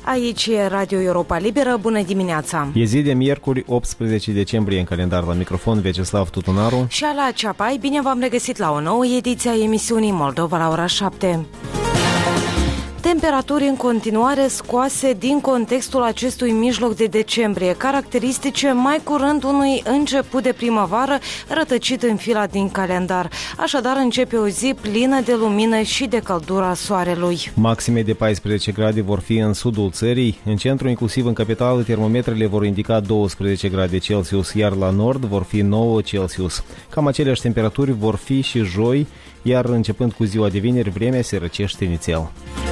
Aici e Radio Europa Liberă, bună dimineața! E zi de miercuri, 18 decembrie în calendar. La microfon Vyacheslav Tutunaru și Ala Ceapai. Bine v-am regăsit la o nouă ediție a emisiunii Moldova la ora 7. Temperaturi în continuare scoase din contextul acestui mijloc de decembrie, caracteristice mai curând unui început de primăvară rătăcit în fila din calendar. Așadar începe o zi plină de lumină și de căldura soarelui. Maxime de 14 grade vor fi în sudul țării. În centru, inclusiv în capitală, termometrele vor indica 12 grade Celsius, iar la nord vor fi 9 Celsius. Cam aceleași temperaturi vor fi și joi, iar începând cu ziua de vineri, vremea se răcește nițel.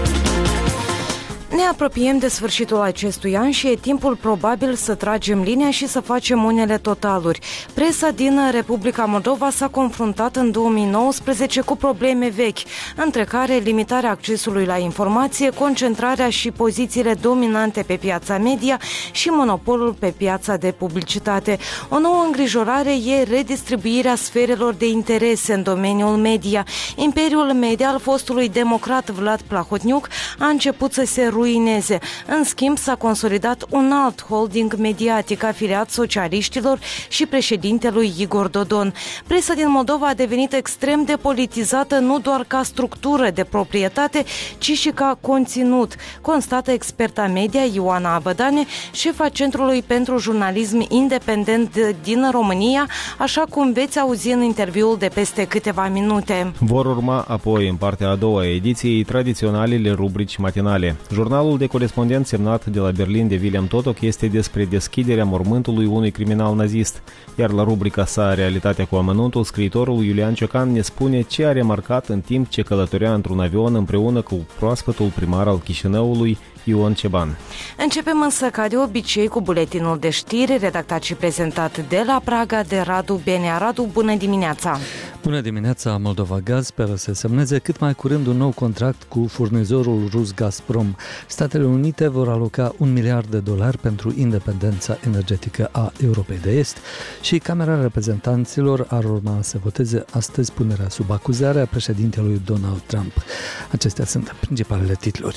Ne apropiem de sfârșitul acestui an și e timpul probabil să tragem linia și să facem unele totaluri. Presa din Republica Moldova s-a confruntat în 2019 cu probleme vechi, între care limitarea accesului la informație, concentrarea și pozițiile dominante pe piața media și monopolul pe piața de publicitate. O nouă îngrijorare e redistribuirea sferelor de interese în domeniul media. Imperiul media al fostului democrat Vlad Plahotniuc a început să se ruineze. În schimb, s-a consolidat un alt holding mediatic afiliat socialiștilor și președintelui Igor Dodon. Presa din Moldova a devenit extrem de politizată nu doar ca structură de proprietate, ci și ca conținut, constată experta media Ioana Abădane, șefa Centrului pentru Jurnalism Independent din România, așa cum veți auzi în interviul de peste câteva minute. Vor urma apoi, în partea a doua a ediției, tradiționalele rubrici matinale. Jurnalul de corespondent semnat de la Berlin de William Totok este despre deschiderea mormântului unui criminal nazist, iar la rubrica sa Realitatea cu amănuntul, scriitorul Iulian Ciocan ne spune ce a remarcat în timp ce călătorea într-un avion împreună cu proaspătul primar al Chișinăului, Ion Ceban. Începem însă ca de obicei cu buletinul de știri redactat și prezentat de la Praga de Radu Benea. Radu, bună dimineața! Bună dimineața! Moldova Gaz speră să semneze cât mai curând un nou contract cu furnizorul rus Gazprom. Statele Unite vor aloca $1 miliard pentru independența energetică a Europei de Est și Camera Reprezentanților ar urma să voteze astăzi punerea sub acuzare a președintelui Donald Trump. Acestea sunt principalele titluri.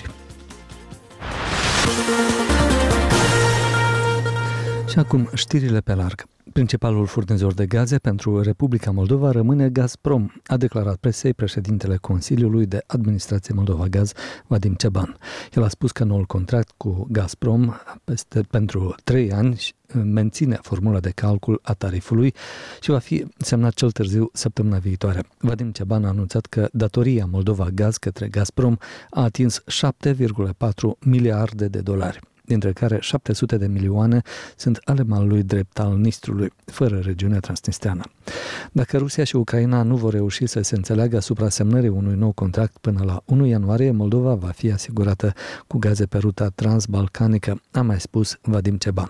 Și acum știrile pe larg. Principalul furnizor de gaze pentru Republica Moldova rămâne Gazprom, a declarat presei președintele Consiliului de Administrație Moldova Gaz, Vadim Ceban. El a spus că noul contract cu Gazprom pentru 3 ani menține formula de calcul a tarifului și va fi semnat cel târziu săptămâna viitoare. Vadim Ceban a anunțat că datoria Moldova Gaz către Gazprom a atins $7,4 miliarde, dintre care 700 de milioane sunt ale malului drept al Nistrului, fără regiunea transnistreană. Dacă Rusia și Ucraina nu vor reuși să se înțeleagă asupra semnării unui nou contract până la 1 ianuarie, Moldova va fi asigurată cu gaze pe ruta transbalcanică, a mai spus Vadim Ceban.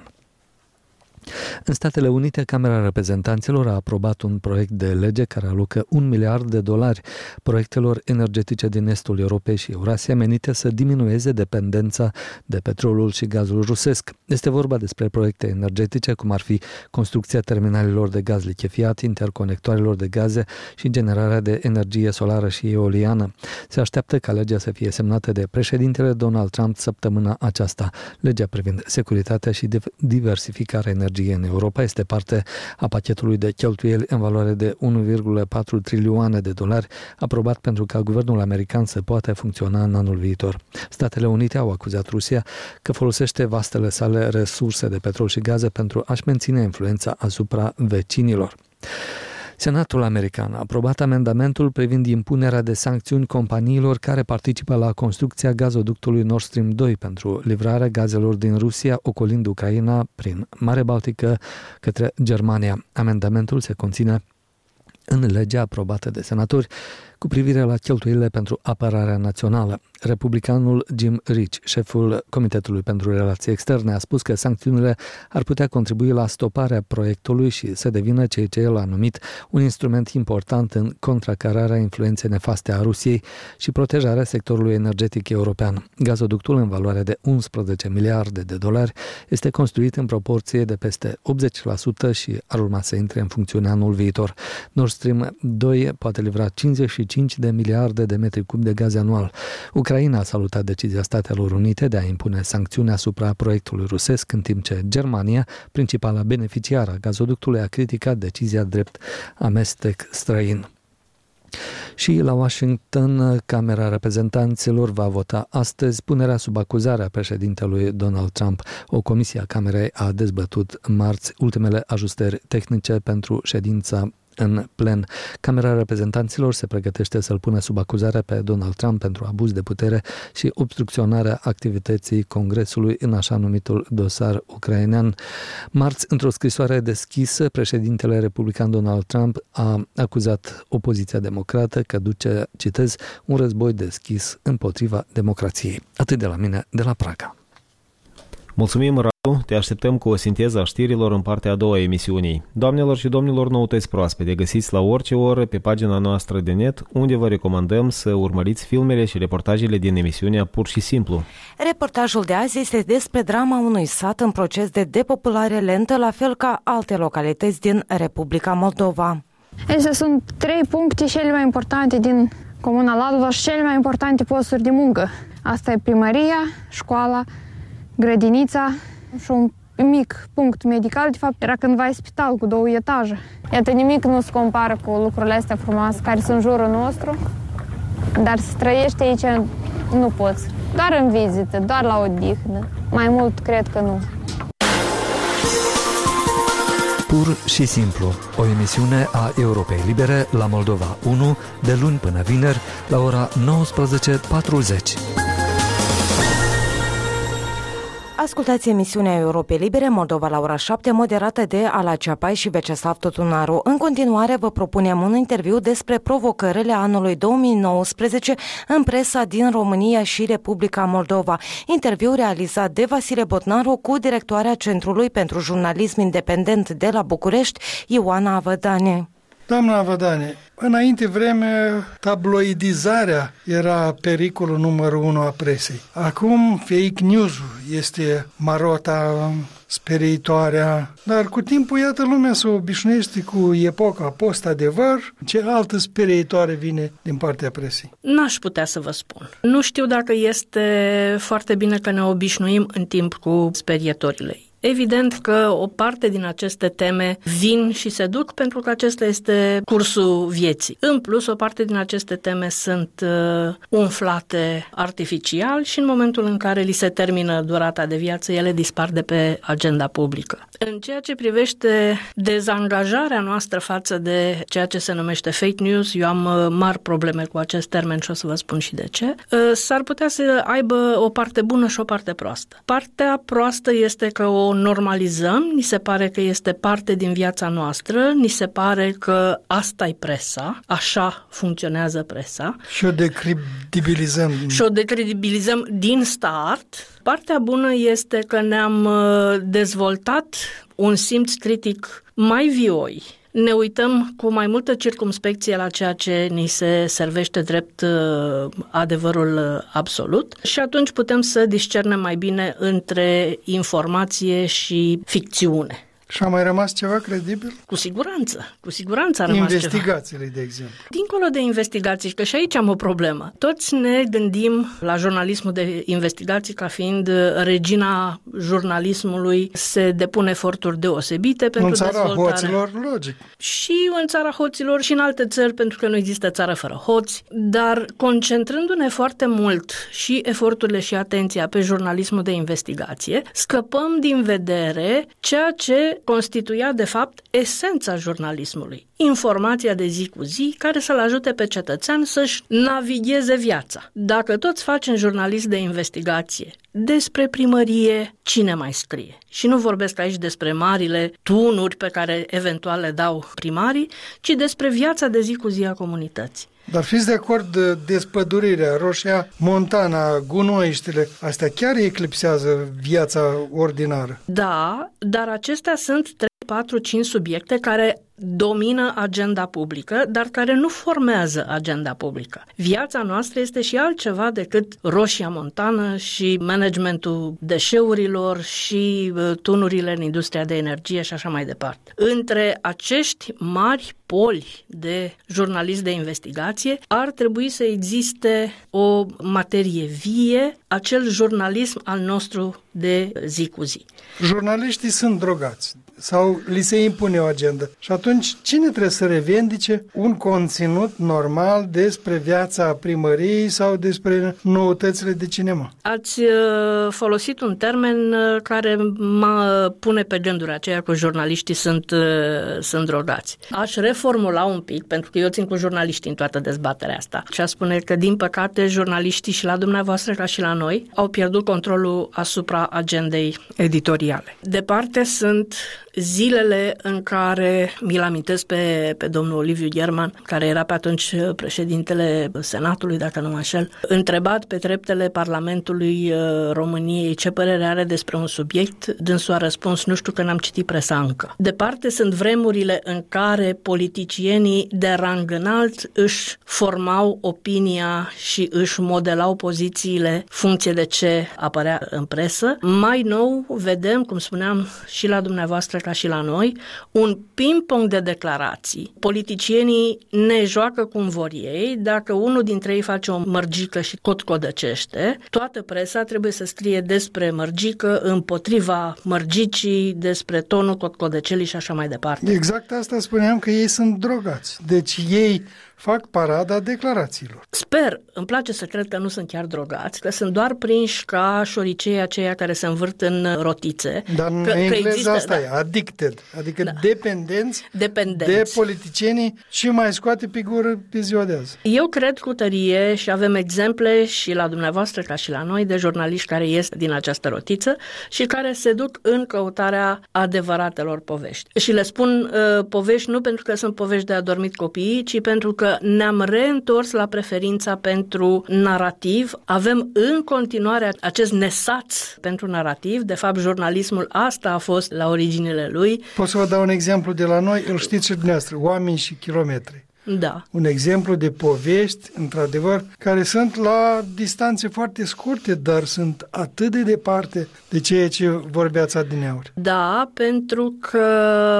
În Statele Unite, Camera Reprezentanților a aprobat un proiect de lege care alocă $1 miliard proiectelor energetice din estul Europei și Eurasia menite să diminueze dependența de petrolul și gazul rusesc. Este vorba despre proiecte energetice, cum ar fi construcția terminalelor de gaz lichefiat, interconectoarelor de gaze și generarea de energie solară și eoliană. Se așteaptă ca legea să fie semnată de președintele Donald Trump săptămâna aceasta. Legea privind securitatea și diversificarea energiei în Europa este parte a pachetului de cheltuieli în valoare de $1,4 trilioane aprobat pentru ca guvernul american să poată funcționa în anul viitor. Statele Unite au acuzat Rusia că folosește vastele sale resurse de petrol și gaze pentru a-și menține influența asupra vecinilor. Senatul american a aprobat amendamentul privind impunerea de sancțiuni companiilor care participă la construcția gazoductului Nord Stream 2 pentru livrarea gazelor din Rusia, ocolind Ucraina prin Marea Baltică către Germania. Amendamentul se conține în legea aprobată de senatori cu privire la cheltuielile pentru apărarea națională. Republicanul Jim Rich, șeful Comitetului pentru Relații Externe, a spus că sancțiunile ar putea contribui la stoparea proiectului și să devină ceea ce el a numit un instrument important în contracararea influenței nefaste a Rusiei și protejarea sectorului energetic european. Gazoductul, în valoare de $11 miliarde, este construit în proporție de peste 80% și ar urma să intre în funcțiune anul viitor. Nord Stream 2 poate livra 55 25 de miliarde de metri cubi de gaze anual. Ucraina a salutat decizia Statelor Unite de a impune sancțiuni asupra proiectului rusesc, în timp ce Germania, principala beneficiară a gazoductului, a criticat decizia drept amestec străin. Și la Washington, Camera Reprezentanților va vota astăzi punerea sub acuzare a președintelui Donald Trump. O comisie a Camerei a dezbătut marți ultimele ajustări tehnice pentru ședința în plen. Camera Reprezentanților se pregătește să-l pună sub acuzare pe Donald Trump pentru abuz de putere și obstrucționarea activității Congresului în așa numitul dosar ucrainean. Marți, într-o scrisoare deschisă, președintele republican Donald Trump a acuzat opoziția democrată că duce, citez, un război deschis împotriva democrației. Atât de la mine, de la Praga. Mulțumim, Radu. Te așteptăm cu o sinteză a știrilor în partea a doua a emisiunii. Doamnelor și domnilor, noutăți proaspete găsiți la orice oră pe pagina noastră de net, unde vă recomandăm să urmăriți filmele și reportajele din emisiunea Pur și Simplu. Reportajul de azi este despre drama unui sat în proces de depopulare lentă, la fel ca alte localități din Republica Moldova. Acestea sunt 3 puncte cele mai importante din Comuna Ladova și cele mai importante posturi de muncă. Asta e primăria, școala, grădinița și un mic punct medical. De fapt, era cândva spital cu 2 etaje. Iată, nimic nu se compară cu lucrurile astea frumoase care sunt în jurul nostru, dar să trăiești aici nu poți. Doar în vizită, doar la odihnă. Mai mult cred că nu. Pur și simplu, o emisiune a Europei Libere la Moldova 1, de luni până vineri, la ora 19:40. Ascultați emisiunea Europei Libere Moldova la ora 7, moderată de Ala Ceapai și Veceslav Totunaru. În continuare vă propunem un interviu despre provocările anului 2019 în presa din România și Republica Moldova. Interviu realizat de Vasile Botnaru cu directoarea Centrului pentru Jurnalism Independent de la București, Ioana Avădane. Doamna Avădane, înainte vreme, tabloidizarea era pericolul numărul 1 a presei. Acum, fake news-ul este marota speriitoarea, dar cu timpul, iată, lumea se obișnuiește cu epoca post-adevăr. Ce altă speriitoare vine din partea presei? N-aș putea să vă spun. Nu știu dacă este foarte bine că ne obișnuim în timp cu sperietorile. Evident că o parte din aceste teme vin și se duc pentru că acesta este cursul vieții. În plus, o parte din aceste teme sunt umflate artificial și în momentul în care li se termină durata de viață, ele dispar de pe agenda publică. În ceea ce privește dezangajarea noastră față de ceea ce se numește fake news, eu am mari probleme cu acest termen și o să vă spun și de ce, s-ar putea să aibă o parte bună și o parte proastă. Partea proastă este că o normalizăm, ni se pare că este parte din viața noastră, ni se pare că asta e presa, așa funcționează presa. Și o decredibilizăm. Și o decredibilizăm din start. Partea bună este că ne-am dezvoltat un simț critic mai vioi. Ne uităm cu mai multă circumspecție la ceea ce ni se servește drept adevărul absolut și atunci putem să discernem mai bine între informație și ficțiune. Și a mai rămas ceva credibil? Cu siguranță a rămas investigațiile, de exemplu. Dincolo de investigații, că și aici am o problemă. Toți ne gândim la jurnalismul de investigații ca fiind regina jurnalismului, se depun eforturi deosebite pentru dezvoltare. În țara hoților, logic. Și în țara hoților și în alte țări, pentru că nu există țară fără hoți, dar concentrându-ne foarte mult și eforturile și atenția pe jurnalismul de investigație, scăpăm din vedere ceea ce constituia, de fapt, esența jurnalismului. Informația de zi cu zi care să-l ajute pe cetățean să-și navigheze viața. Dacă toți facem jurnalism de investigație despre primărie, cine mai scrie? Și nu vorbesc aici despre marile tunuri pe care eventual le dau primarii, ci despre viața de zi cu zi a comunității. Dar fiți de acord, despădurirea, roșia montana, gunoiștile, astea chiar eclipsează viața ordinară. Da, dar acestea sunt 3, 4, 5 subiecte care domină agenda publică, dar care nu formează agenda publică. Viața noastră este și altceva decât roșia montană și managementul deșeurilor și tunurile în industria de energie și așa mai departe. Între acești mari poli de jurnalist de investigație, ar trebui să existe o materie vie, acel jurnalism al nostru de zi cu zi. Jurnaliștii sunt drogați sau li se impune o agendă. Și atunci cine trebuie să revendice un conținut normal despre viața primăriei sau despre noutățile de cinema? Ați folosit un termen care mă pune pe gânduri, aceea că jurnaliștii sunt drogați. Aș reformula un pic, pentru că eu țin cu jurnaliștii în toată dezbaterea asta. Și aș spune că, din păcate, jurnaliștii și la dumneavoastră ca și la noi au pierdut controlul asupra agendei editoriale. Departe sunt zilele în care, mi-l amintesc pe domnul Liviu German, care era pe atunci președintele Senatului, dacă nu mă înșel, întrebat pe treptele Parlamentului României ce părere are despre un subiect, dânsul a răspuns, nu știu că n-am citit presa încă. Departe sunt vremurile în care politicienii de rang înalt își formau opinia și își modelau pozițiile funcție de ce apărea în presă. Mai nou vedem, cum spuneam și la dumneavoastră ca și la noi, un ping-pong de declarații. Politicienii ne joacă cum vor ei, dacă unul dintre ei face o mărgică și cotcodăcește, toată presa trebuie să scrie despre mărgică, împotriva mărgicii, despre tonul cotcodăcelii și așa mai departe. Exact asta spuneam, că ei sunt drogați. Deci ei fac parada declarațiilor. Sper, îmi place să cred că nu sunt chiar drogați, că sunt doar prinși ca șoricei aceia care se învârt în rotițe. Dar în engleză asta e, addicted, adică dependenți de politicienii și mai scoate pe gură pe ziua de azi. Eu cred cu tărie și avem exemple și la dumneavoastră ca și la noi de jurnaliști care ies din această rotiță și care se duc în căutarea adevăratelor povești. Și le spun povești nu pentru că sunt povești de adormit copiii, ci pentru că ne-am reîntors la preferința pentru narativ. Avem în continuare acest nesaț pentru narativ. De fapt, jurnalismul asta a fost la originile lui. Pot să vă dau un exemplu de la noi, îl știți și dumneavoastră, Oameni și kilometri. Da. Un exemplu de povești, într-adevăr, care sunt la distanțe foarte scurte, dar sunt atât de departe de ceea ce vorbeați adineauri. Da, pentru că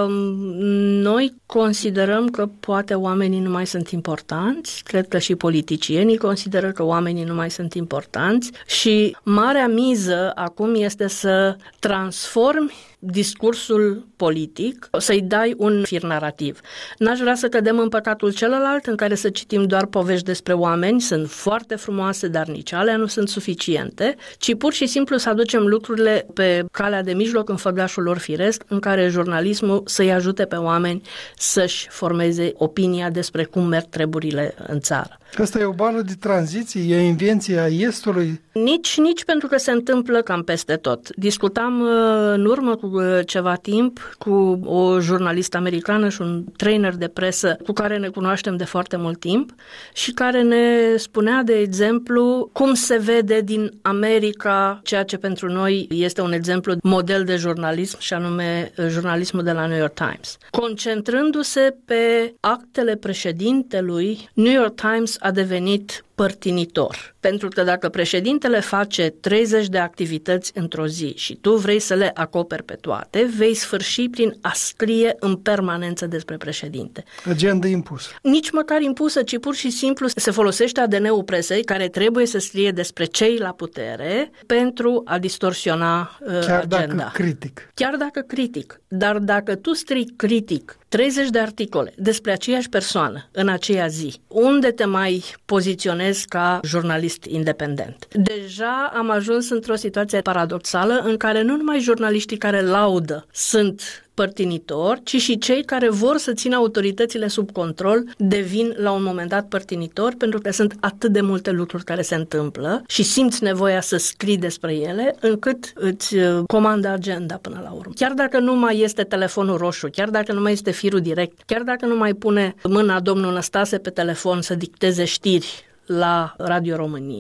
noi considerăm că poate oamenii nu mai sunt importanți, cred că și politicienii consideră că oamenii nu mai sunt importanți și marea miză acum este să transformi discursul politic, să-i dai un fir narrativ. N-aș vrea să cădem în păcatul celălalt în care să citim doar povești despre oameni, sunt foarte frumoase, dar nici alea nu sunt suficiente, ci pur și simplu să aducem lucrurile pe calea de mijloc, în făgașul lor firesc, în care jurnalismul să-i ajute pe oameni să-și formeze opinia despre cum merg treburile în țară. Asta e o bală de tranziție, e invenția Estului? Nici pentru că se întâmplă cam peste tot. Discutam în urmă cu ceva timp cu o jurnalistă americană și un trainer de presă cu care ne cunoaștem de foarte mult timp și care ne spunea, de exemplu, cum se vede din America ceea ce pentru noi este un exemplu model de jurnalism și anume jurnalismul de la New York Times. Concentrându-se pe actele președintelui, New York Times a devenit părtinitor. Pentru că dacă președintele face 30 de activități într-o zi și tu vrei să le acoperi pe toate, vei sfârși prin a scrie în permanență despre președinte. Agenda impusă. Nici măcar impusă, ci pur și simplu se folosește ADN-ul presei care trebuie să scrie despre cei la putere pentru a distorsiona Chiar agenda. Dacă critic. Chiar dacă critic. Dar dacă tu scrii critic 30 de articole despre aceeași persoană în aceea zi, unde te mai poziționezi ca jurnalist independent? Deja am ajuns într-o situație paradoxală în care nu numai jurnaliștii care laudă sunt părtinitori, ci și cei care vor să țină autoritățile sub control devin la un moment dat părtinitori, pentru că sunt atât de multe lucruri care se întâmplă și simți nevoia să scrii despre ele, încât îți comandă agenda până la urmă. Chiar dacă nu mai este telefonul roșu, chiar dacă nu mai este firul direct, chiar dacă nu mai pune mâna domnul Năstase pe telefon să dicteze știri la Radio România,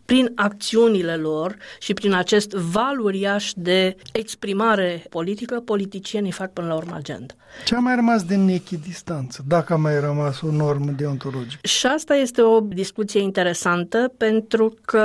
prin acțiunile lor și prin acest val uriaș de exprimare politică, politicienii fac până la urmă agenda. Ce a mai rămas din echidistanță, dacă a mai rămas o normă deontologică? Și asta este o discuție interesantă, pentru că,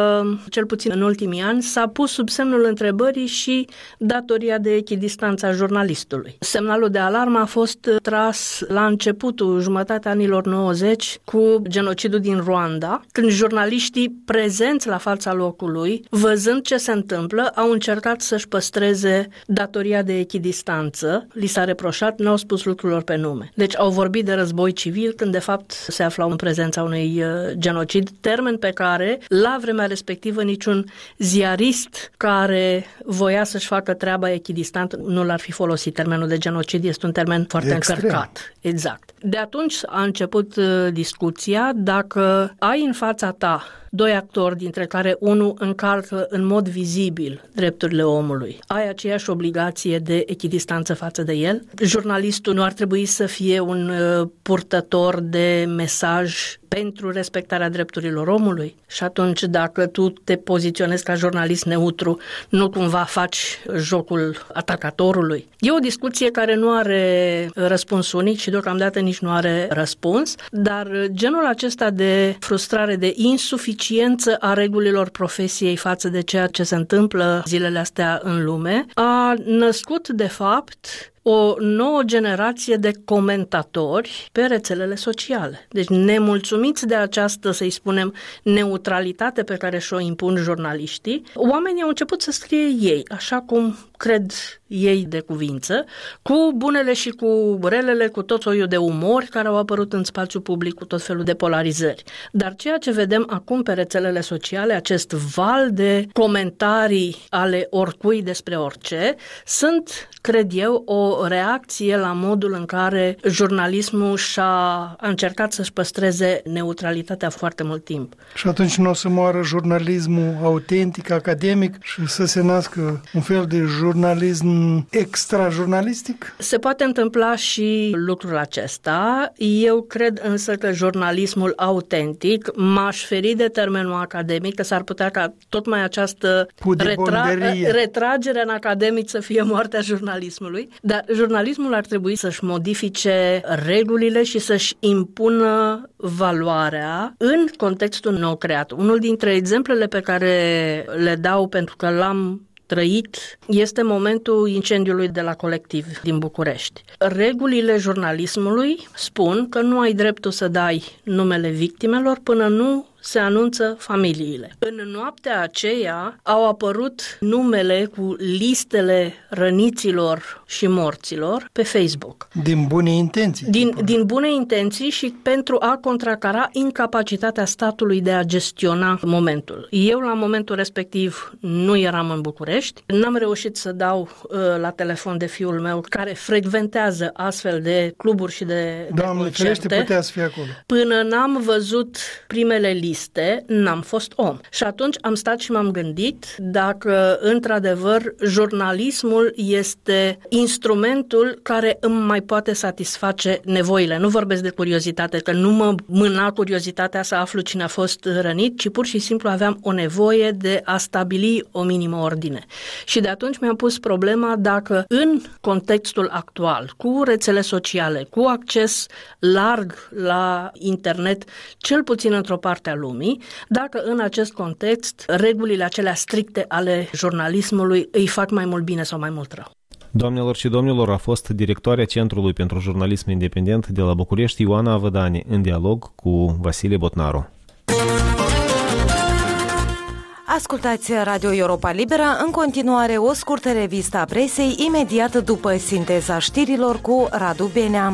cel puțin în ultimii ani, s-a pus sub semnul întrebării și datoria de echidistanță a jurnalistului. Semnalul de alarmă a fost tras la începutul, jumătatea anilor 90, cu genocidul din Rwanda, când jurnaliștii prezenți la fața locului, văzând ce se întâmplă, au încercat să-și păstreze datoria de echidistanță. Li s-a reproșat, n-au spus lucrurilor pe nume. Deci au vorbit de război civil când de fapt se aflau în prezența unui genocid, termen pe care la vremea respectivă niciun ziarist care voia să-și facă treaba echidistant nu l-ar fi folosit. Termenul de genocid este un termen foarte încărcat. Exact. De atunci a început discuția dacă ai în fața ta doi actori, dintre care unul încalcă în mod vizibil drepturile omului, ai aceeași obligație de echidistanță față de el? Jurnalistul nu ar trebui să fie un purtător de mesaj pentru respectarea drepturilor omului? Și atunci, dacă tu te poziționezi ca jurnalist neutru, nu cumva faci jocul atacatorului? E o discuție care nu are răspuns unic și deocamdată nici nu are răspuns, dar genul acesta de frustrare, de insuficiență a regulilor profesiei față de ceea ce se întâmplă zilele astea în lume a născut, de fapt, o nouă generație de comentatori pe rețelele sociale. Deci, nemulțumiți de această, să-i spunem, neutralitate pe care și-o impun jurnaliștii, oamenii au început să scrie ei, așa cum cred ei de cuvință, cu bunele și cu relele, cu tot soiul de umori care au apărut în spațiu public, cu tot felul de polarizări. Dar ceea ce vedem acum pe rețelele sociale, acest val de comentarii ale oricui despre orice, sunt, cred eu, o reacție la modul în care jurnalismul a încercat să-și păstreze neutralitatea foarte mult timp. Și atunci nu o să moară jurnalismul autentic, academic și să se nască un fel de jurnalism extra-jurnalistic? Se poate întâmpla și lucrul acesta. Eu cred însă că jurnalismul autentic, m-aș feri de termenul academic, că s-ar putea ca tocmai această retragere în academic să fie moartea jurnalismului, dar jurnalismul ar trebui să-și modifice regulile și să-și impună valoarea în contextul nou creat. Unul dintre exemplele pe care le dau, pentru că l-am trăit, este momentul incendiului de la Colectiv din București. Regulile jurnalismului spun că nu ai dreptul să dai numele victimelor până nu se anunță familiile. În noaptea aceea au apărut numele cu listele răniților și morților pe Facebook. Din bune intenții. Din bune intenții și pentru a contracara incapacitatea statului de a gestiona momentul. Eu la momentul respectiv nu eram în București, n-am reușit să dau la telefon de fiul meu care frecventează astfel de cluburi și de Doamne ferește, putea să fie acolo. Până n-am văzut primele liste, n-am fost om. Și atunci am stat și m-am gândit dacă, într-adevăr, jurnalismul este instrumentul care îmi mai poate satisface nevoile. Nu vorbesc de curiozitate, că nu mă mâna curiozitatea să aflu cine a fost rănit, ci pur și simplu aveam o nevoie de a stabili o minimă ordine. Și de atunci mi-am pus problema dacă în contextul actual, cu rețele sociale, cu acces larg la internet, cel puțin într-o parte a lumii, dacă în acest context regulile acelea stricte ale jurnalismului îi fac mai mult bine sau mai mult rău. Doamnelor și domnilor, a fost directoarea Centrului pentru Jurnalism Independent de la București, Ioana Vădani, în dialog cu Vasile Botnaru. Ascultați Radio Europa Liberă, în continuare o scurtă revistă a presei, imediat după sinteza știrilor cu Radu Benea.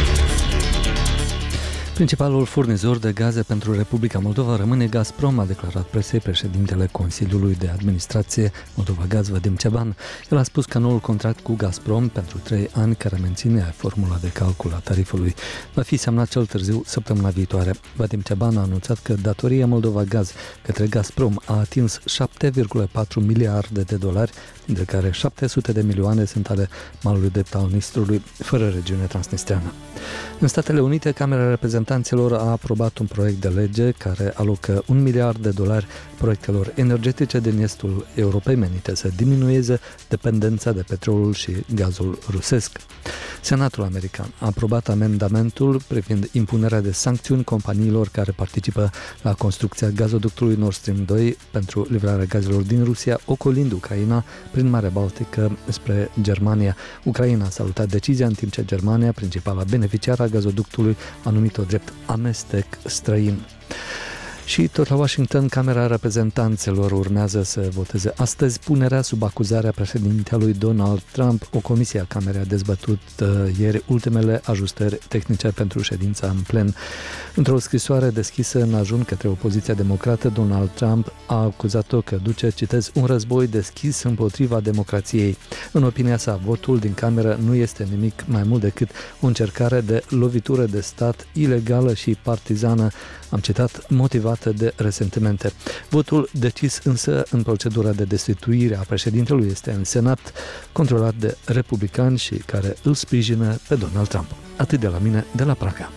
Principalul furnizor de gaze pentru Republica Moldova rămâne Gazprom, a declarat presei președintele Consiliului de Administrație Moldova Gaz, Vadim Ceban. El a spus că noul contract cu Gazprom pentru 3 ani, care menține formula de calcul a tarifului, va fi semnat cel târziu săptămâna viitoare. Vadim Ceban a anunțat că datoria Moldova Gaz către Gazprom a atins 7,4 miliarde de dolari, dintre care 700 de milioane sunt ale malului drept al Nistrului, fără regiune transnistreană. În Statele Unite, Camera Reprezentanților Reprezentanților a aprobat un proiect de lege care alocă $1 miliard proiectelor energetice din estul Europei menite să diminueze dependența de petrolul și gazul rusesc. Senatul american a aprobat amendamentul privind impunerea de sancțiuni companiilor care participă la construcția gazoductului Nord Stream 2 pentru livrarea gazelor din Rusia, ocolind Ucraina prin Marea Baltică spre Germania. Ucraina a salutat decizia, în timp ce Germania, principala beneficiară a gazoductului, a numit-o drept amestec străin. Și tot la Washington, Camera Reprezentanților urmează să voteze astăzi punerea sub acuzare a președintelui Donald Trump. O comisie a Camerei a dezbătut ieri ultimele ajustări tehnice pentru ședința în plen. Într-o scrisoare deschisă în ajun către opoziția democrată, Donald Trump a acuzat-o că duce, citez, un război deschis împotriva democrației. În opinia sa, votul din Cameră nu este nimic mai mult decât o încercare de lovitură de stat ilegală și partizană, am citat, motivată de resentimente. Votul decis însă în procedura de destituire a președintelui este în Senat, controlat de republicani și care îl sprijină pe Donald Trump. Atât de la mine, de la Praga.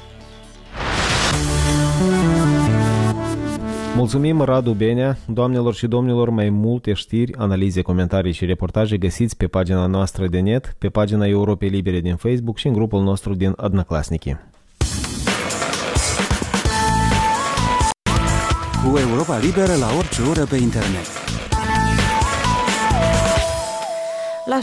Mulțumim, Radu Benea. Doamnelor și domnilor, mai multe știri, analize, comentarii și reportaje găsiți pe pagina noastră de net, pe pagina Europei Libere din Facebook și în grupul nostru din Odnoklassniki. Cu Europa Liberă la orice oră pe internet. La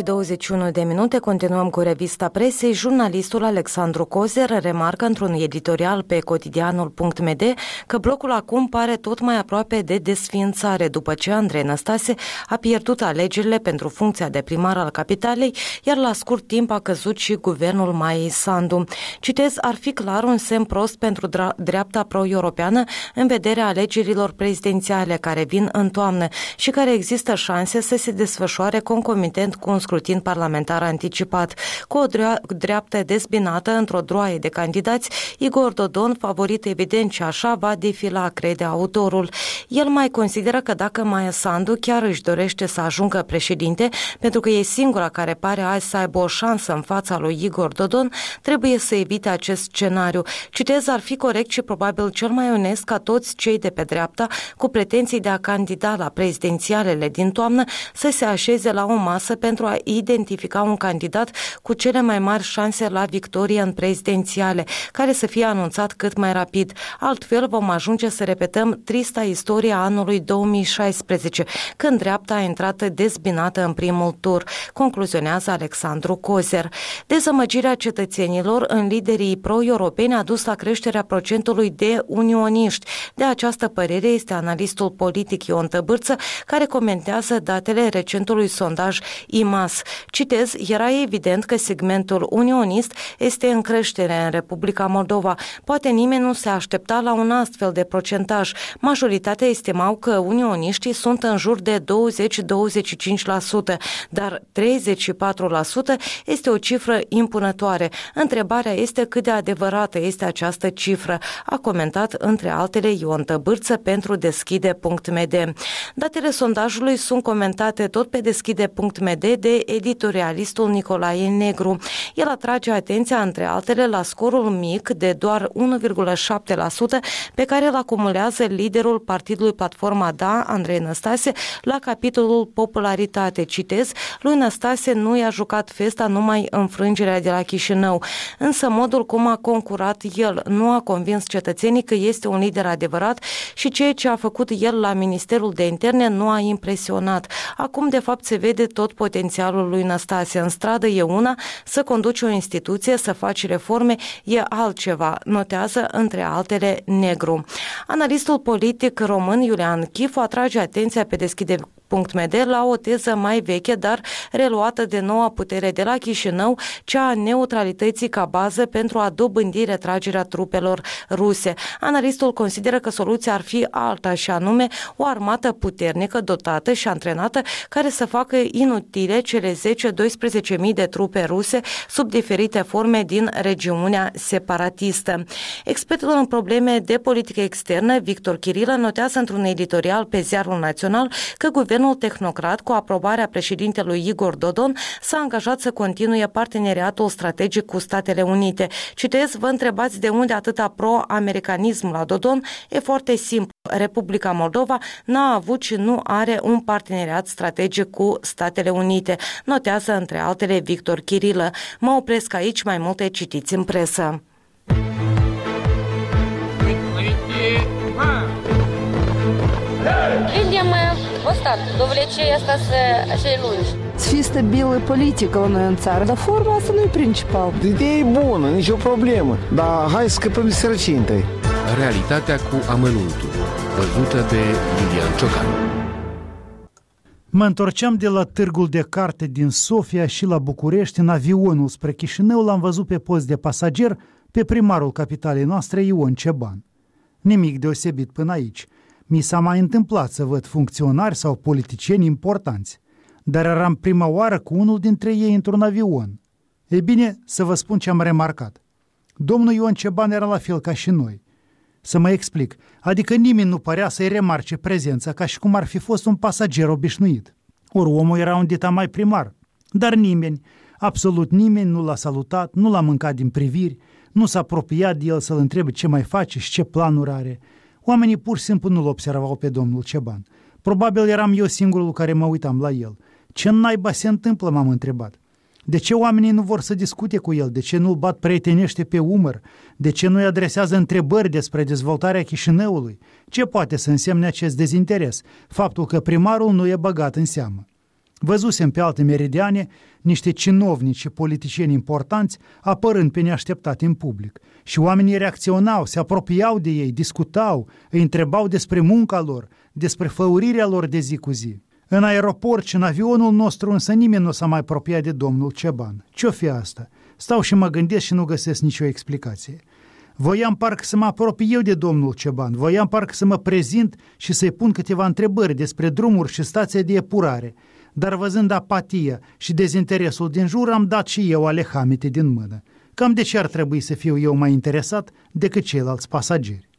7:21 continuăm cu revista presei. Jurnalistul Alexandru Cozer remarcă într-un editorial pe cotidianul.md că blocul acum pare tot mai aproape de desființare după ce Andrei Năstase a pierdut alegerile pentru funcția de primar al capitalei, iar la scurt timp a căzut și guvernul Maiei Sandu. Citez, ar fi clar un semn prost pentru dreapta pro-europeană în vederea alegerilor prezidențiale care vin în toamnă și care există șanse să se desfășoare concomitent cu un scrutin parlamentar anticipat. Cu o dreaptă dezbinată într-o droaie de candidați, Igor Dodon, favorit evident, și așa va defila, crede autorul. El mai consideră că dacă Maia Sandu chiar își dorește să ajungă președinte, pentru că e singura care pare azi să aibă o șansă în fața lui Igor Dodon, trebuie să evite acest scenariu. Citez, ar fi corect și probabil cel mai onest ca toți cei de pe dreapta cu pretenții de a candida la prezidențialele din toamnă să se așeze la o masă pentru a identifica un candidat cu cele mai mari șanse la victorie în prezidențiale, care să fie anunțat cât mai rapid. Altfel vom ajunge să repetăm trista istoria anului 2016, când dreapta a intrat dezbinată în primul tur, concluzionează Alexandru Cozer. Dezamăgirea cetățenilor în liderii pro-europeni a dus la creșterea procentului de unioniști. De această părere este analistul politic Ion Tăbârță, care comentează datele recentului sondaj IMAS. Citez, era evident că segmentul unionist este în creștere în Republica Moldova. Poate nimeni nu se aștepta la un astfel de procentaj. Majoritatea estimau că unioniștii sunt în jur de 20-25%, dar 34% este o cifră impunătoare. Întrebarea este cât de adevărată este această cifră, a comentat între altele Ion Tăbârță pentru Deschide.md. Datele sondajului sunt comentate tot pe Deschide.md de editorialistul Nicolae Negru. El atrage atenția între altele la scorul mic de doar 1,7% pe care îl acumulează liderul partidului Platforma Da, Andrei Năstase, la capitolul popularitate. Citez, lui Năstase nu i-a jucat festa numai înfrângerea de la Chișinău, însă modul cum a concurat el nu a convins cetățenii că este un lider adevărat și ceea ce a făcut el la Ministerul de Interne nu a impresionat. Acum, de fapt, se vede tot potențialul lui Năstase. În stradă e una, să conduci o instituție, să faci reforme e altceva, notează între altele Negru. Analistul politic român Iulian Chifu atrage atenția pe Deschide.md la o teză mai veche, dar reluată de noua putere de la Chișinău, cea a neutralității ca bază pentru a dobândi retragerea trupelor ruse. Analistul consideră că soluția ar fi alta, și anume o armată puternică, dotată și antrenată, care să facă inutile cele 10-12.000 de trupe ruse sub diferite forme din regiunea separatistă. Expertul în probleme de politică externă, Victor Chirilă, notează într-un editorial pe Ziarul Național că guvernul prietenul tehnocrat, cu aprobarea președintelui Igor Dodon, s-a angajat să continue parteneriatul strategic cu Statele Unite. Citez, vă întrebați de unde atâta pro-americanism la Dodon? E foarte simplu. Republica Moldova n-a avut și nu are un parteneriat strategic cu Statele Unite, notează între altele Victor Chirilă. Mă opresc aici, mai multe citiți în presă. Видим устав, довлечение остаться lungi. Să fie stabilă politică la noi în țară, dar forma asta nu e principal. Ideea e bună, nicio problemă, dar hai să scăpăm de sărăcie întâi. Realitatea cu amănuntul, văzută de Iulian Ciocan. Mă întorceam de la târgul de carte din Sofia și la București în avionul spre Chișinău, l-am văzut pe post de pasager pe primarul capitalei noastre, Ion Ceban. Nimic deosebit până aici. Mi s-a mai întâmplat să văd funcționari sau politicieni importanți, dar eram prima oară cu unul dintre ei într-un avion. Ei bine, să vă spun ce am remarcat. Domnul Ion Ceban era la fel ca și noi. Să mă explic, adică nimeni nu părea să-i remarce prezența ca și cum ar fi fost un pasager obișnuit. Ori omul era un ditamai primar, dar nimeni, absolut nimeni nu l-a salutat, nu l-a mâncat din priviri, nu s-a apropiat de el să-l întrebe ce mai face și ce planuri are. Oamenii pur și simplu nu-l observau pe domnul Ceban. Probabil eram eu singurul care mă uitam la el. Ce naiba se întâmplă, m-am întrebat. De ce oamenii nu vor să discute cu el? De ce nu-l bat prietenește pe umăr? De ce nu-i adresează întrebări despre dezvoltarea Chișinăului? Ce poate să însemne acest dezinteres? Faptul că primarul nu e băgat în seamă. Văzusem pe alte meridiane niște cinovnici și politicieni importanți apărând pe neașteptate în public. Și oamenii reacționau, se apropiau de ei, discutau, îi întrebau despre munca lor, despre făurirea lor de zi cu zi. În aeroport și în avionul nostru însă nimeni nu s-a mai apropiat de domnul Ceban. Ce-o fi asta? Stau și mă gândesc și nu găsesc nicio explicație. Voiam parcă să mă apropii eu de domnul Ceban, voiam parcă să mă prezint și să-i pun câteva întrebări despre drumuri și stația de epurare, dar văzând apatia și dezinteresul din jur am dat și eu ale hamete din mână. Cam de ce ar trebui să fiu eu mai interesat decât ceilalți pasageri?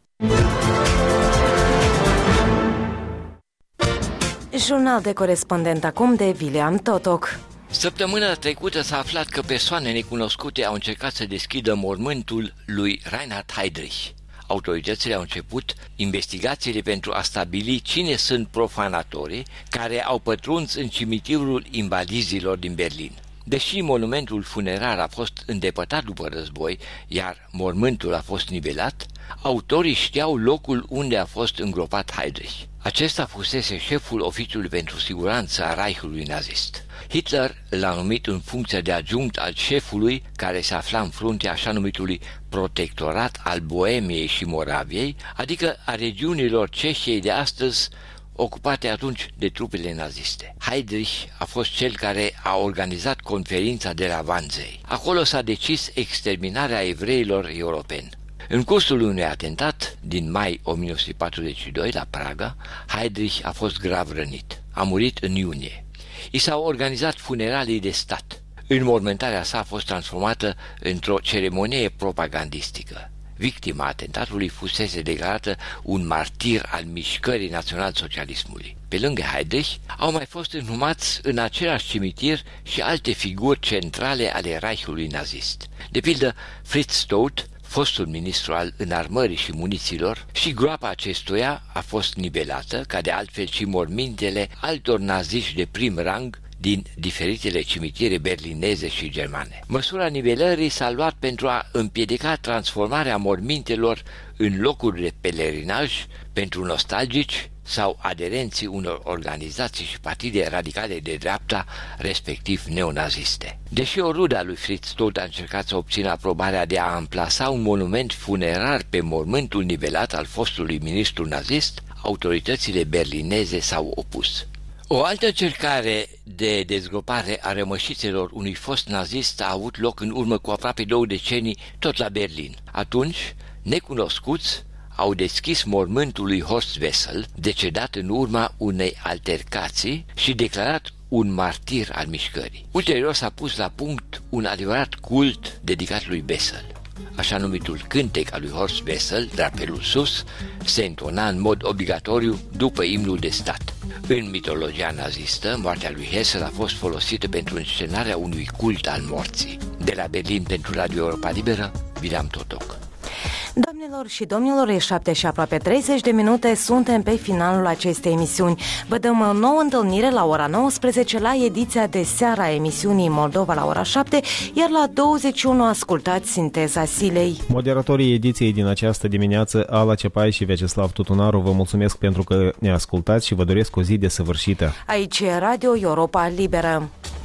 Jurnal de corespondent acum de William Totoc. Săptămâna trecută s-a aflat că persoane necunoscute au încercat să deschidă mormântul lui Reinhard Heydrich. Autoritățile au început investigațiile pentru a stabili cine sunt profanatorii care au pătruns în cimitirul invalizilor din Berlin. Deși monumentul funerar a fost îndepărtat după război, iar mormântul a fost nivelat, autorii știau locul unde a fost îngropat Heydrich. Acesta fusese șeful Oficiului pentru Siguranță a Reichului nazist. Hitler l-a numit în funcție de adjunct al șefului care se afla în fruntea așa numitului protectorat al Boemiei și Moraviei, adică a regiunilor Cehiei de astăzi, ocupate atunci de trupele naziste. Heydrich a fost cel care a organizat conferința de la Wannsee. Acolo s-a decis exterminarea evreilor europeni. În cursul unui atentat din mai 1942 la Praga, Heydrich a fost grav rănit. A murit în iunie. I s-au organizat funeralii de stat. Înmormântarea sa a fost transformată într-o ceremonie propagandistică. Victima atentatului fusese declarată un martir al mișcării național-socialismului. Pe lângă Heydrich au mai fost înhumați în același cimitir și alte figuri centrale ale Reichului nazist. De pildă, Fritz Staudt, fostul ministru al înarmării și munițiilor, și groapa acestuia a fost nivelată, ca de altfel și mormintele altor naziști de prim rang din diferitele cimitire berlineze și germane. Măsura nivelării s-a luat pentru a împiedica transformarea mormintelor în locuri de pelerinaj pentru nostalgici sau aderenții unor organizații și partide radicale de dreapta, respectiv neonaziste. Deși o rudă a lui Fritz Staudt a încercat să obțină aprobarea de a amplasa un monument funerar pe mormântul nivelat al fostului ministru nazist, autoritățile berlineze s-au opus. O altă încercare de dezgropare a rămășițelor unui fost nazist a avut loc în urmă cu aproape 2 decenii, tot la Berlin. Atunci, necunoscuți au deschis mormântul lui Horst Wessel, decedat în urma unei altercații și declarat un martir al mișcării. Ulterior s-a pus la punct un adevărat cult dedicat lui Wessel. Așa numitul cântec al lui Horst Wessel, Drapelul sus, se întona în mod obligatoriu după imnul de stat. În mitologia nazistă, moartea lui Hessel a fost folosită pentru înscenarea unui cult al morții. De la Berlin pentru Radio Europa Liberă, William Totoc. Doamnelor și domnilor, e 7 și aproape 30 de minute, suntem pe finalul acestei emisiuni. Vă dăm o nouă întâlnire la ora 19 la ediția de seara a emisiunii Moldova la ora 7, iar la 21 ascultați Sinteza Zilei. Moderatorii ediției din această dimineață, Ala Cepai și Vyacheslav Tutunaru, vă mulțumesc pentru că ne ascultați și vă doresc o zi desăvârșită. Aici e Radio Europa Liberă.